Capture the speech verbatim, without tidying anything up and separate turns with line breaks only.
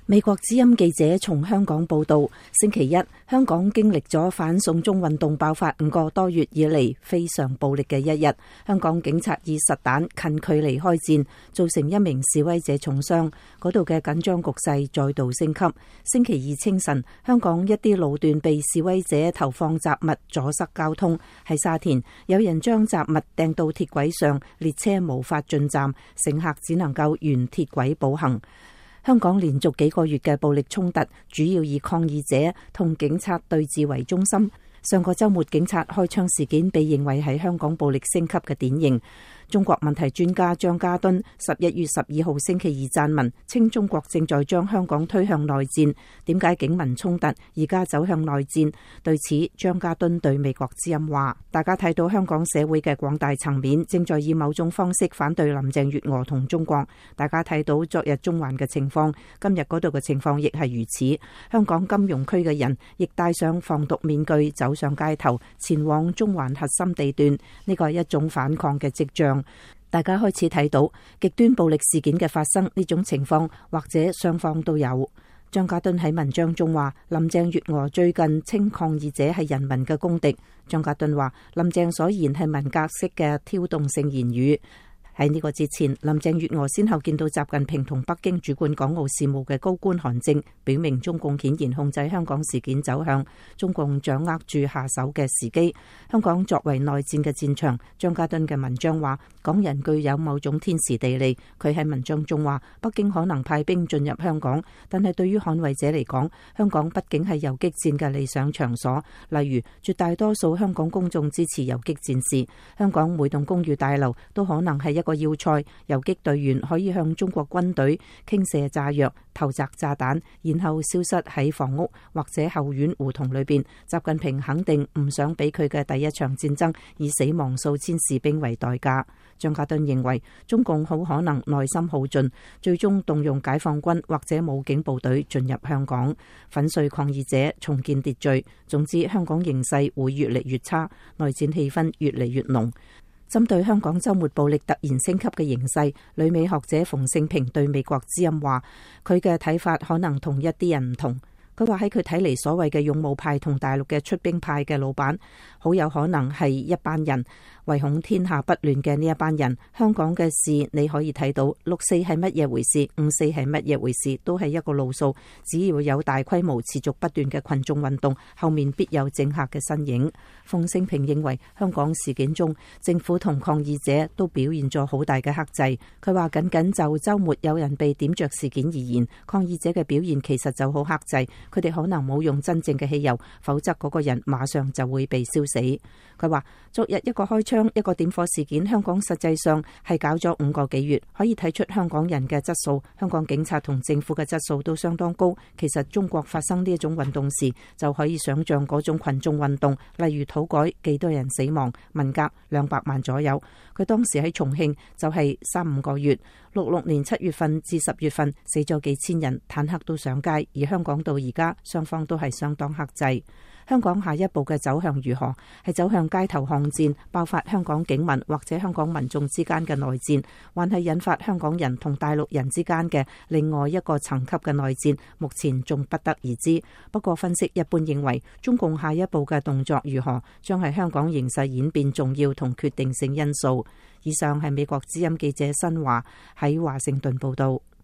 美國之音記者從香港報道，星期一，香港經歷咗反送中運動爆發五個多月以嚟非常暴力嘅一日。香港警察以實彈近距離開戰，造成一名示威者重傷，嗰度嘅緊張局勢再度升級。星期二清晨，香港一啲路段被示威者投放雜物阻塞交通。喺沙田，有人將雜物掟到鐵軌上，列車無法進站，乘客只能夠沿鐵軌步行。香港連續幾個月嘅暴力衝突，主要以抗議者同警察對峙為中心。上個週末警察開槍事件被認為係香港暴力升級嘅典型。中國問題專家張家敦十一月十二號星期二撰文，稱中國正在將香港推向內戰。點解警民衝突而家走向內戰？對此，張家敦對美國之音話：大家睇到香港社會嘅廣大層面正在以某種方式反對林鄭月娥同中國。大家睇到昨日中環嘅情況，今日嗰度嘅情況亦係如此。香港金融區嘅人亦戴上防毒面具走上街頭，前往中環核心地段，呢個係一種反抗嘅跡象。大家開始睇到極端暴力事件嘅發生，呢種情況或者雙方都有。張家敦喺文章中話，林鄭月娥最近稱抗議者係人民嘅公敵。張家敦話，林鄭所言係文革式嘅挑動性言語。喺呢個之前，林鄭月娥先後見到習近平同北京主管港澳事務嘅高官韓正，表明中共顯然控制香港事件走向，中共掌握住下手嘅時機。香港作為內戰嘅戰場，張家敦嘅文章話，港人具有某種天時地利。佢喺文章中話，北京可能派兵進入香港，但係對於捍衛者嚟講，香港畢竟係游擊戰嘅理想場所。例如，絕大多數香港公眾支持游擊戰士，香港每棟公寓大樓都可能係一個要塞，游擊隊員可以向中國軍隊傾瀉炸藥、投擲炸彈，然後消失喺房屋或者後院胡同裏邊。習近平肯定唔想俾佢嘅第一場戰爭以死亡數千士兵為代價。張家敦認為，中共好可能內心耗盡，最終動用解放軍或者武警部隊進入香港，粉碎抗議者，重建秩序。總之，香港形勢會越嚟越差，內戰氣氛越嚟越濃。針對香港週末暴力突然升級嘅形勢，旅美學者馮勝平對美國之音話，佢嘅睇法可能同一啲人唔同。佢話喺佢睇嚟，所謂嘅勇武派同大陸嘅出兵派嘅老闆，好有可能係一班人，唯恐天下不亂嘅呢一班人。香港嘅事你可以睇到，六四係乜嘢回事，五四係乜嘢回事，都係一個路數。只要有大規模持續不斷嘅群眾運動，後面必有政客嘅身影。馮勝平認為，香港事件中，政府同抗議者都表現咗好大嘅克制。佢話僅僅就週末有人被點着事件而言，抗議者嘅表現其實就好克制。佢哋可能冇用真正嘅汽油，否則嗰個人馬上就會被燒死。佢話昨日一個開槍，一個點火事件，香港實際上係搞咗五個幾月，可以睇出香港人嘅質素，香港警察同政府嘅質素都相當高。其實中國發生呢一種運動時，就可以想象嗰種群眾運動，例如土改幾多人死亡，文革兩百萬左右。佢當時喺重慶就係三五個月，六六年七月份至十月份死咗幾千人，坦克都上街。而香港到而家雙方都係相當克制。香港下一步嘅走向如何？係走向街頭巷戰，爆發香港警民或者香港民眾之間嘅內戰，還係引發香港人同大陸人之間嘅另外一個層級嘅內戰？目前仲不得而知。不過分析一般認為，中共下一步嘅動作如何，將係香港形勢演變重要同決定性因素。以上係美國之音記者新華喺華盛頓報道。